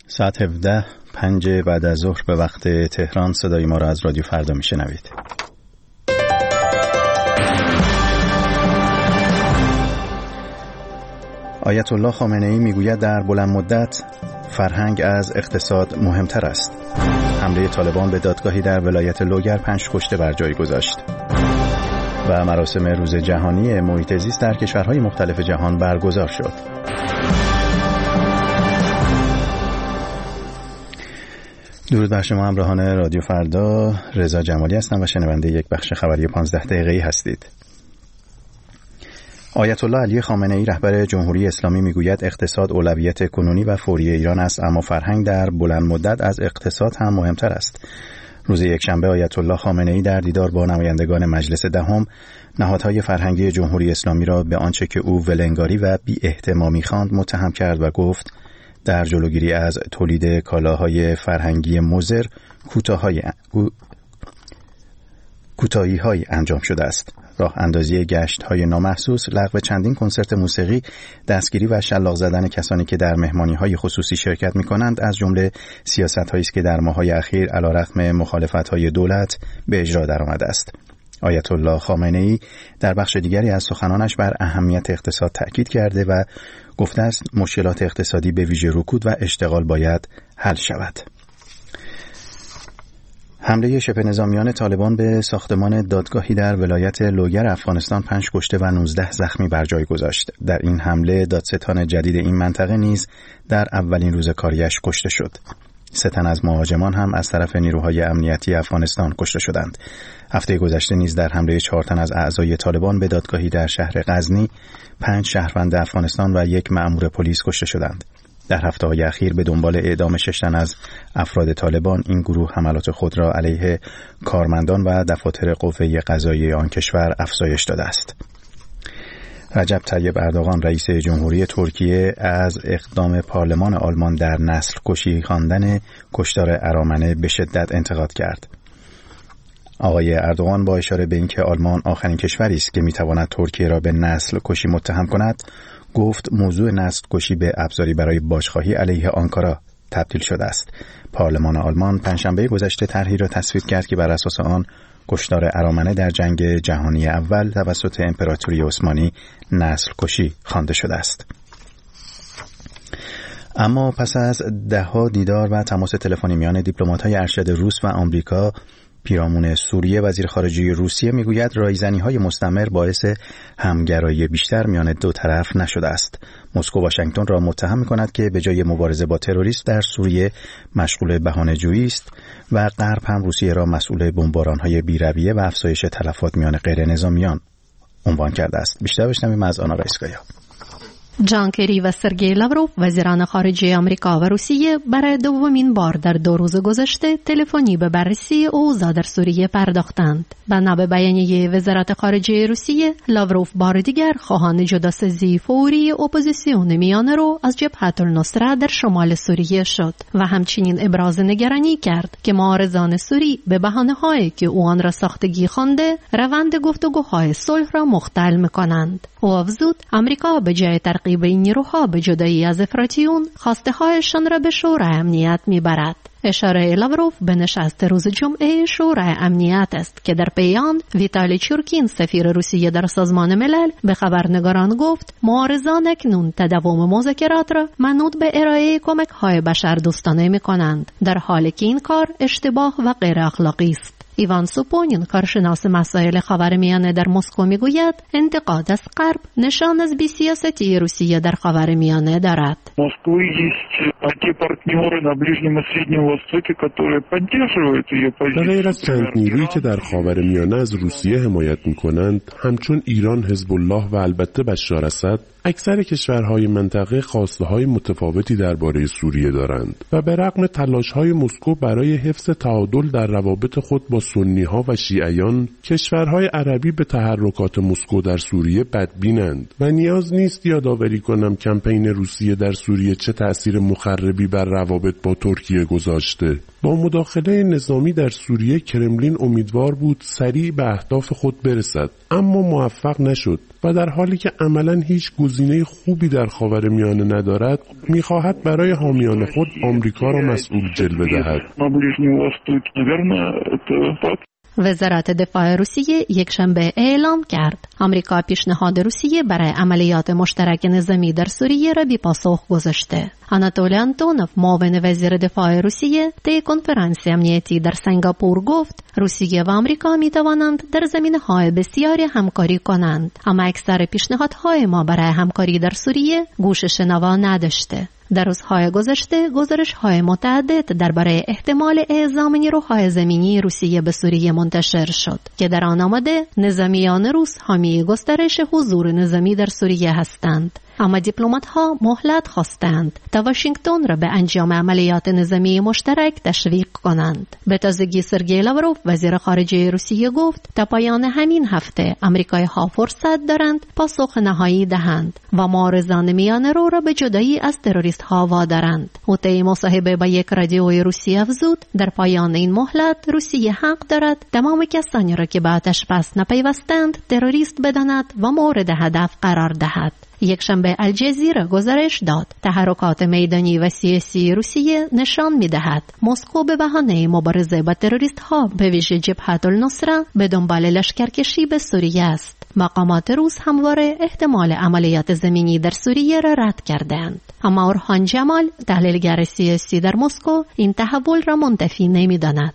ساعت 17:05 بعد از ظهر به وقت تهران صدای ما را از رادیو فردا میشنوید. آیت الله خامنه ای میگوید در بلند مدت فرهنگ از اقتصاد مهمتر است. حمله طالبان به دادگاهی در ولایت لوگر 5 کشته بر جای گذاشت. و مراسم روز جهانی محیط زیست در کشورهای مختلف جهان برگزار شد. درود بر شما همراهان رادیو فردا، رضا جمالی هستم و شنونده یک بخش خبری 15 دقیقه‌ای هستید. آیت الله علی خامنه ای رهبر جمهوری اسلامی میگوید اقتصاد اولویت کنونی و فوری ایران است، اما فرهنگ در بلند مدت از اقتصاد هم مهمتر است. روز یکشنبه آیت الله خامنه ای در دیدار با نمایندگان مجلس دهم نهادهای فرهنگی جمهوری اسلامی را به آنچه که او ولنگاری و بی احتمامی خواند متهم کرد و گفت در جلوگیری از تولید کالاهای فرهنگی مضر کوتاهی‌هایی انجام شده است. راه اندازی گشت‌های نامحسوس، لغو چندین کنسرت موسیقی، دستگیری و شلاق زدن کسانی که در مهمانی‌های خصوصی شرکت می‌کنند از جمله سیاست‌هایی است که در ماه‌های اخیر علیرغم مخالفت‌های دولت به اجرا درآمده است. آیت الله خامنه‌ای در بخش دیگری از سخنانش بر اهمیت اقتصاد تأکید کرده و گفته است مشکلات اقتصادی به ویژه رکود و اشتغال باید حل شود. حمله شبه نظامیان طالبان به ساختمان دادگاهی در ولایت لوگر افغانستان 5 کشته و 19 زخمی بر جای گذاشت. در این حمله دادستان جدید این منطقه نیز در اولین روز کاریش کشته شد. 3 تن از مهاجمان هم از طرف نیروهای امنیتی افغانستان کشته شدند. هفته گذشته نیز در حمله 4 تن از اعضای طالبان به دادگاهی در شهر غزنی 5 شهروند افغانستان و 1 مأمور پلیس کشته شدند. در هفته‌های اخیر به دنبال اعدام 6 تن از افراد طالبان این گروه حملات خود را علیه کارمندان و دفاتر قوه قضاییه آن کشور افزایش داده است. رجب طیب اردوغان رئیس جمهوری ترکیه از اقدام پارلمان آلمان در نسل کشی خواندن کشتار ارامنه به شدت انتقاد کرد. آقای اردوغان با اشاره به اینکه آلمان آخرین کشوری است که میتواند ترکیه را به نسل کشی متهم کند، گفت موضوع نسل کشی به ابزاری برای بازخواهی علیه آنکارا تبدیل شده است. پارلمان آلمان پنجشنبه گذشته طرحی را تصویب کرد که بر اساس آن کشتار ارامنه در جنگ جهانی اول توسط امپراتوری عثمانی نسل کشی خوانده شده است. اما پس از 10 دیدار و تماس تلفنی میان دیپلمات‌های ارشد روس و آمریکا، پیرامون سوریه وزیر خارجه روسیه میگوید رایزنی‌های مستمر باعث همگرایی بیشتر میان دو طرف نشده است. مسکو واشنگتن را متهم می‌کند که به جای مبارزه با تروریسم در سوریه مشغول بهانه‌جویی است و غرب هم روسیه را مسئول بمباران‌های بی‌رویه و افزایش تلفات میان غیر نظامیان عنوان کرده است. بیشتر بشنویم از آنا رئیس‌گایا. جان کری و سرگئی لاوروف وزیران خارجه آمریکا و روسیه برای دومین بار در 2 روز گذشته تلفنی به بررسی اوضاع در سوریه پرداختند. بنا به بیانیه وزارت خارجه روسیه، لاوروف بار دیگر خواهان جداسازی فوری اپوزیسیون میانه رو از جبهت النصره در شمال سوریه شد و همچنین ابراز نگرانی کرد که معارضان سوری به بهانه‌هایی که او آن را ساختگی خوانده روند گفتگوهای صلح را مختل می‌کنند. او افزود آمریکا به جای ترغیب این نیروها به جدایی از افراطیون خواسته هایشان را به شورای امنیت میبرد. اشاره لاوروف به نشست روز جمعه شورای امنیت است که در پی آن ویتالی چورکین سفیر روسیه در سازمان ملل به خبرنگاران گفت معارضان اکنون تداوم مذاکرات را منوط به ارائه کمک‌های بشردوستانه می‌کنند، در حالی که این کار اشتباه و غیر اخلاقی است. ایوان سوپونین کارشناس مسائل خاورمیانه در مسکو میگوید انتقاد از غرب نشان از بی‌سیاستی روسیه در خاورمیانه دارد. مسکو به غیر از چند نیرویی که در خاورمیانه از روسیه حمایت می‌کنند، همچون ایران، حزب الله و البته بشار اسد، اکثر کشورهای منطقه خواسته‌های متفاوتی درباره سوریه دارند و به رغم تلاش‌های مسکو برای حفظ تعادل در روابط خود با سنی‌ها و شیعیان، کشورهای عربی به تحرکات مسکو در سوریه بدبینند و نیاز نیست یادآوری کنم کمپین روسیه در سوریه چه تأثیر مخربی بر روابط با ترکیه گذاشته. با مداخله نظامی در سوریه کرملین امیدوار بود سریع به اهداف خود برسد، اما موفق نشد و در حالی که عملاً هیچ گزینه خوبی در خاورمیانه ندارد، می‌خواهد برای حامیان خود آمریکا را مسئول جلوه دهد. وزارت دفاع روسیه یکشنبه اعلام کرد آمریکا پیشنهاد روسیه برای عملیات مشترک نظامی در سوریه را بی پاسخ گذاشته. آناتولی آنتونوف معاون وزیر دفاع روسیه طی کنفرانسی امنیتی در سنگاپور گفت روسیه و آمریکا می توانند در زمینه‌های بسیاری همکاری کنند، اما اکثر پیشنهادهای ما برای همکاری در سوریه گوش شنوا نداشته. در روزهای گذشته گزارش‌های متعدد درباره احتمال اعزام نیروهای زمینی روسیه به سوریه منتشر شد که در آن آمده نظامیان روس حامی گسترش حضور نظامی در سوریه هستند. اما دیپلمات‌ها مهلت خواستند تا واشنگتن را به انجام عملیات نظامی مشترک تشویق کنند. به تازگی سرگئی لاوروف وزیر خارجه روسیه گفت تا پایان همین هفته آمریکایی‌ها فرصت دارند پاسخ نهایی دهند و معارضان میانه‌رو را به جدایی از تروریست‌ها وادارند. او طی مصاحبه با یک رادیوی روسیه افزود در پایان این مهلت روسیه حق دارد تمام کسانی را که به آتش بس نپیوستند تروریست بداند و مورد هدف قرار دهد. یکشنبه الجزیره گزارش داد تحرکات میدانی و سیاسی روسیه نشان می‌دهد مسکو به بهانه مبارزه با تروریست‌ها به ویژه جبهه النصره به دنبال لشکرکشی به سوریه است. مقامات روس همواره احتمال عملیات زمینی در سوریه را رد کردند، اما اورهان جمال تحلیلگر سیاسی در مسکو این تحول را منتفی نمی‌داند.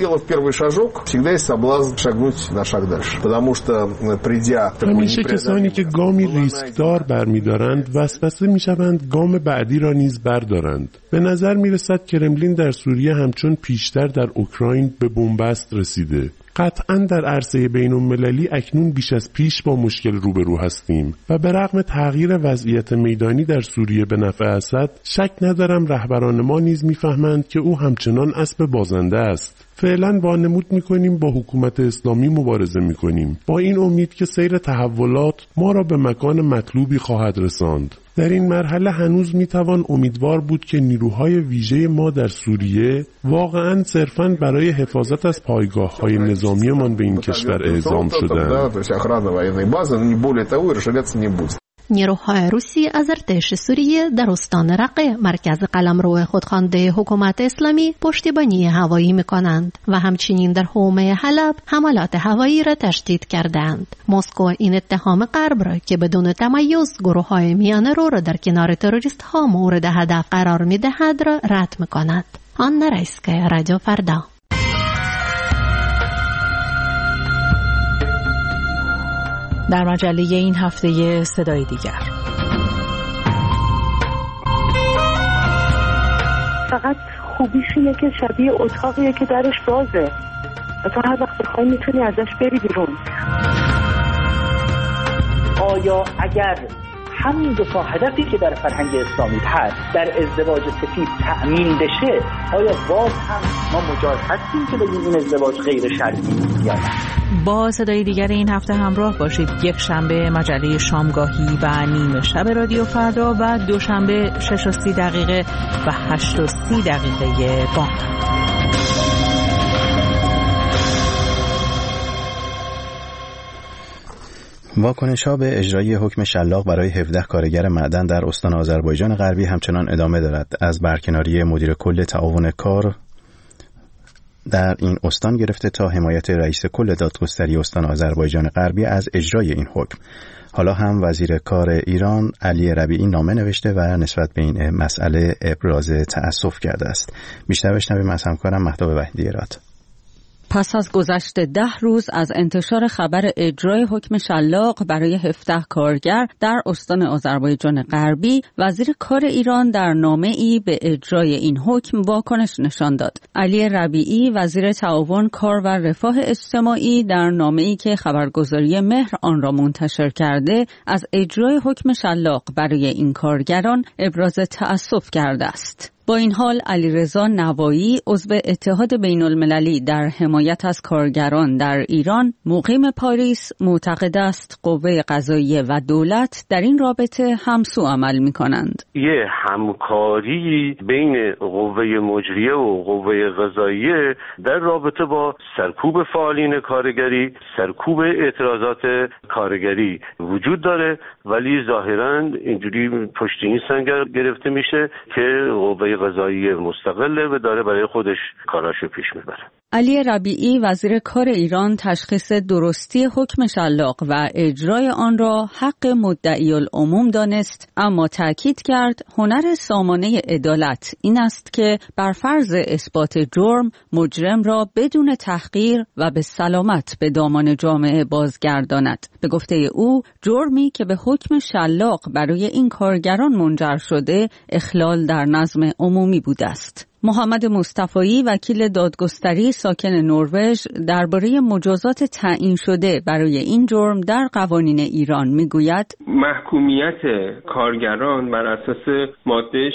همیشه کسانی که گامی ریسکدار برمی‌دارند وسوسه می‌شوند گام بعدی را نیز بردارند. به نظر می‌رسد کرملین در سوریه همچون پیشتر در اوکراین به بنبست رسیده. قطعاً در عرصه بین‌المللی اکنون بیش از پیش با مشکل روبرو هستیم و به رغم تغییر وضعیت میدانی در سوریه به نفع اسد، شک ندارم رهبران ما نیز می‌فهمند که او همچنان اسب بازنده است. فعلاً وانمود می‌کنیم با حکومت اسلامی مبارزه می‌کنیم، با این امید که سیر تحولات ما را به مکان مطلوبی خواهد رساند. در این مرحله هنوز میتوان امیدوار بود که نیروهای ویژه ما در سوریه واقعاً صرفاً برای حفاظت از پایگاه‌های نظامیمان به این کشور اعزام شدند. نیروهای روسی از ارتش سوریه در استان رقه مرکز قلمرو خودخوانده حکومت اسلامی پشتیبانی هوایی می‌کنند و همچنین در حومه حلب حملات هوایی را تشدید کردند. مسکو این اتهام غرب را که بدون تمایز گروه‌های میانه‌رو را در کنار تروریست‌ها مورد هدف قرار می‌دهد را رد می‌کند. آنا رایسکایا، رادیو فردا. در مجله این هفته صدای دیگر. فقط خوبیش اینه که شبیه اتاقیه که درش بازه و تو هر وقت بخوای میتونی ازش بری بیرون. آیا اگر همین دو تا هدفی که در فرهنگ اسلامی هست در ازدواج سفید تأمین بشه، آیا باز هم ما مجاز هستیم که بگیم این ازدواج غیر شرعی یا نه؟ با صدای دیگر این هفته همراه باشید. یک شنبه مجله شامگاهی و نیم شب رادیو فردا و دوشنبه 6:30 و 8:30 بامداد. واکنش‌ها به اجرای حکم شلاق برای 17 کارگر معدن در استان آذربایجان غربی همچنان ادامه دارد. از برکناری مدیر کل تعاون کار در این استان گرفته تا حمایت رئیس کل دادگستری استان آذربایجان غربی از اجرای این حکم. حالا هم وزیر کار ایران علی ربیعی نامه نوشته و نسبت به این مسئله ابراز تأسف کرده است. بیشتر بشنویم از همکارم مهتاب وحیدی راد. پس از گذشت 10 روز از انتشار خبر اجرای حکم شلاق برای 17 کارگر در استان آذربایجان غربی، وزیر کار ایران در نامه‌ای به اجرای این حکم واکنش نشان داد. علی ربیعی وزیر تعاون کار و رفاه اجتماعی در نامه‌ای که خبرگزاری مهر آن را منتشر کرده، از اجرای حکم شلاق برای این کارگران ابراز تأسف کرده است. با این حال علیرضا نوایی عضو اتحاد بین‌المللی در حمایت از کارگران در ایران مقیم پاریس معتقد است قوه قضاییه و دولت در این رابطه همسو عمل می‌کنند. یه همکاری بین قوه مجریه و قوه قضاییه در رابطه با سرکوب فعالین کارگری، سرکوب اعتراضات کارگری وجود داره، ولی ظاهراً اینجوری پشت این سنگر گرفته میشه که قوه قضاییه مستقله و داره برای خودش کاراشو پیش میبره. علی ربیعی وزیر کار ایران تشخیص درستی حکم شلاق و اجرای آن را حق مدعی العموم دانست، اما تأکید کرد هنر سامانه عدالت این است که بر فرض اثبات جرم مجرم را بدون تحقیر و به سلامت به دامان جامعه بازگرداند. به گفته او جرمی که به حکم شلاق برای این کارگران منجر شده اخلال در نظم عمومی بوده است. محمد مصطفایی وکیل دادگستری ساکن نروژ درباره مجازات تعیین شده برای این جرم در قوانین ایران میگوید محکومیت کارگران بر اساس ماده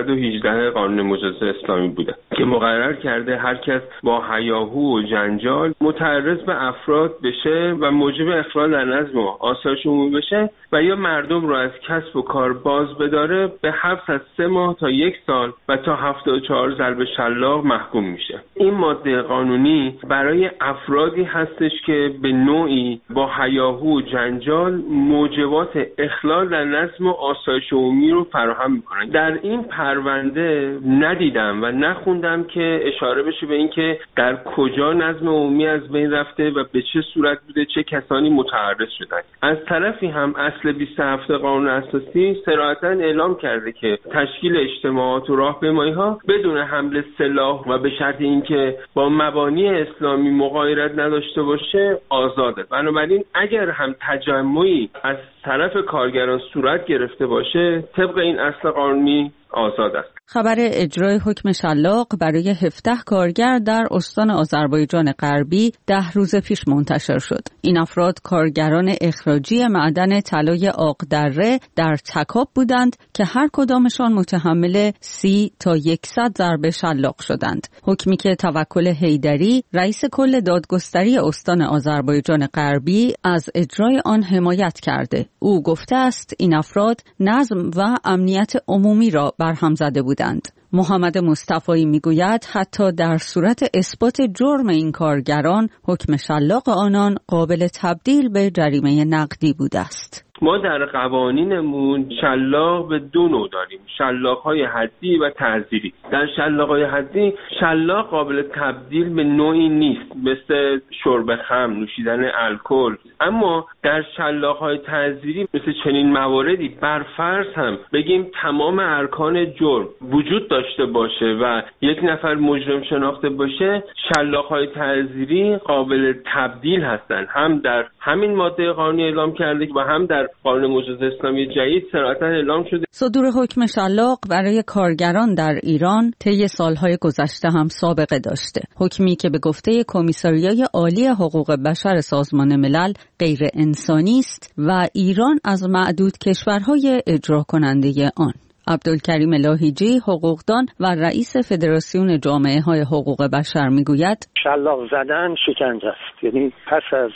618 قانون مجازات اسلامی بوده که مقرر کرده هر کس با هیاهو و جنجال متعرض به افراد بشه و موجب اخلال در نظم و آسایش عمومی بشه و یا مردم را از کسب و کار باز بداره به حبس از 3 ماه تا 1 سال و تا 74 ضرب شلاق محکوم میشه. این ماده قانونی برای افرادی هستش که به نوعی با هیاهو و جنجال موجبات اخلال در نظم و آسایش عمومی رو فراهم میکنن. در این پرونده ندیدم و نخوندم که اشاره بشه به این که در کجا نظم عمومی از بین رفته و به چه صورت بوده، چه کسانی متعرض شدن. از طرفی هم اصل 27 قانون اساسی صراحتاً اعلام کرده که تشکیل اجتماعات و راهپیمایی‌ها بدون حمل سلاح و به شرط اینکه با مبانی اسلامی مغایرت نداشته باشه آزاده. بنابراین اگر هم تجمعی از طرف کارگران صورت گرفته باشه طبق این اصل قانونی آزاد است. خبر اجرای حکم شلاق برای 17 کارگر در استان آذربایجان غربی 10 روز پیش منتشر شد. این افراد کارگران اخراجی معدن طلای آقدره در تکاب بودند که هر کدامشان متحمل 30 تا 100 ضربه شلاق شدند. حکمی که توکل حیدری رئیس کل دادگستری استان آذربایجان غربی از اجرای آن حمایت کرده. او گفته است این افراد نظم و امنیت عمومی را برهم زده بودند. محمد مصطفایی میگوید حتی در صورت اثبات جرم این کارگران حکم شلاق آنان قابل تبدیل به جریمه نقدی بوده است. ما در قوانینمون شلاق به 2 نوع داریم، شلاق‌های حدی و تعزیری. در شلاق‌های حدی شلاق قابل تبدیل به نوعی نیست، مثل شرب خمر، نوشیدن الکل. اما در شلاق‌های تعزیری مثل چنین مواردی بر فرض هم بگیم تمام ارکان جرم وجود داشته باشه و یک نفر مجرم شناخته باشه، شلاق‌های تعزیری قابل تبدیل هستند. هم در همین ماده قانونی اعلام کرده و هم در قانون مجازات اسلامی جدید صراحتاً اعلام شده. صدور حکم شلاق برای کارگران در ایران طی سالهای گذشته هم سابقه داشته. حکمی که به گفته کمیساریای عالی حقوق بشر سازمان ملل غیر انسانی است و ایران از معدود کشورهای اجرا کننده آن. عبدالکریم لاهیجی حقوقدان و رئیس فدراسیون جامعه‌های حقوق بشر میگوید شلاق زدن شکنجه است. یعنی پس از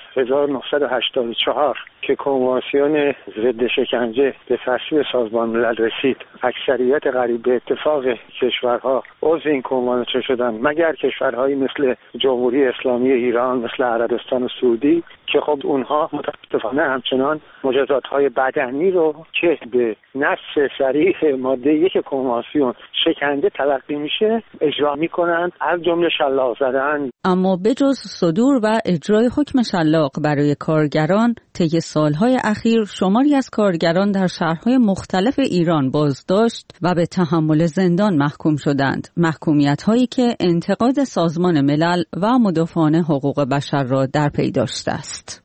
1984 که کنوانسیون ضد شکنجه به تصویب سازمان ملل رسید، اکثریت قریب به اتفاق کشورها عضو این کنوانسیون شدند مگر کشورهایی مثل جمهوری اسلامی ایران، مثل عربستان سعودی که خب اونها متاسفانه همچنان مجازات‌های بدنی رو که به نص صریح ماده 1 کنوانسیون شکنجه تلقی میشه اجرا میکنند، از جمله شلاق زدن. اما بجز صدور و اجرای حکم شلاق برای کارگران، طی سالهای اخیر شماری از کارگران در شهرهای مختلف ایران بازداشت و به تحمل زندان محکوم شدند. محکومیت‌هایی که انتقاد سازمان ملل و مدافعان حقوق بشر را در پی داشته است.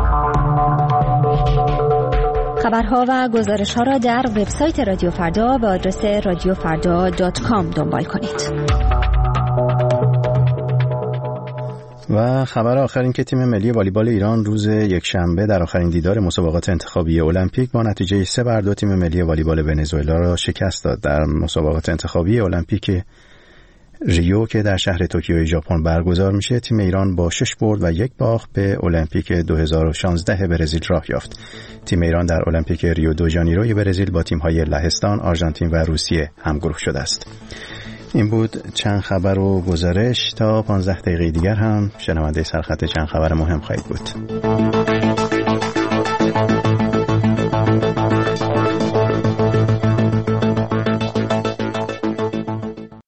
خبرها و گزارش‌ها را در وبسایت رادیو فردا به آدرس radiofarda.com دنبال کنید. و خبر آخر این که تیم ملی والیبال ایران روز یکشنبه در آخرین دیدار مسابقات انتخابی المپیک با نتیجه 3-2 تیم ملی والیبال ونزوئلا را شکست داد. در مسابقات انتخابی المپیک ریو که در شهر توکیو ژاپن برگزار میشه، تیم ایران با 6 برد و 1 باخت به المپیک 2016 برزیل راه یافت. تیم ایران در المپیک ریو دو ژانیروی برزیل با تیم‌های لهستان، آرژانتین و روسیه همگروه شده است. این بود چند خبر و گزارش. تا 15 دقیقه دیگر هم شنونده سرخط چند خبر مهم خواهید بود.